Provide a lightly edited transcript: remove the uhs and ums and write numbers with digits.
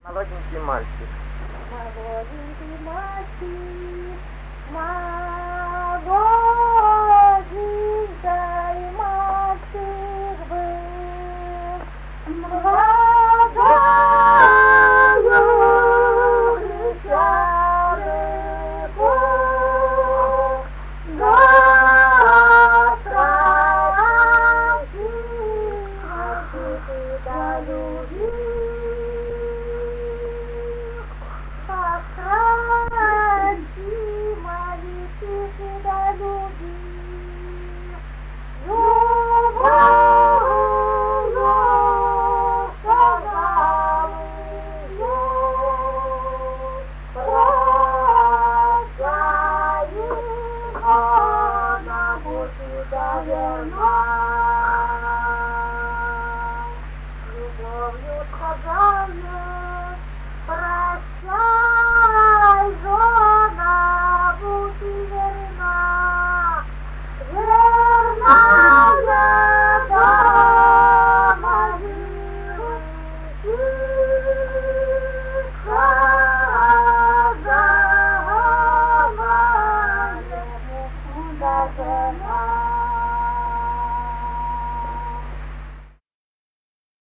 Молоденький мальчик. Молоденький мальчик, молоденький мальчик был, молодою речарку, до странки до любви. Любовью сказала, прощай,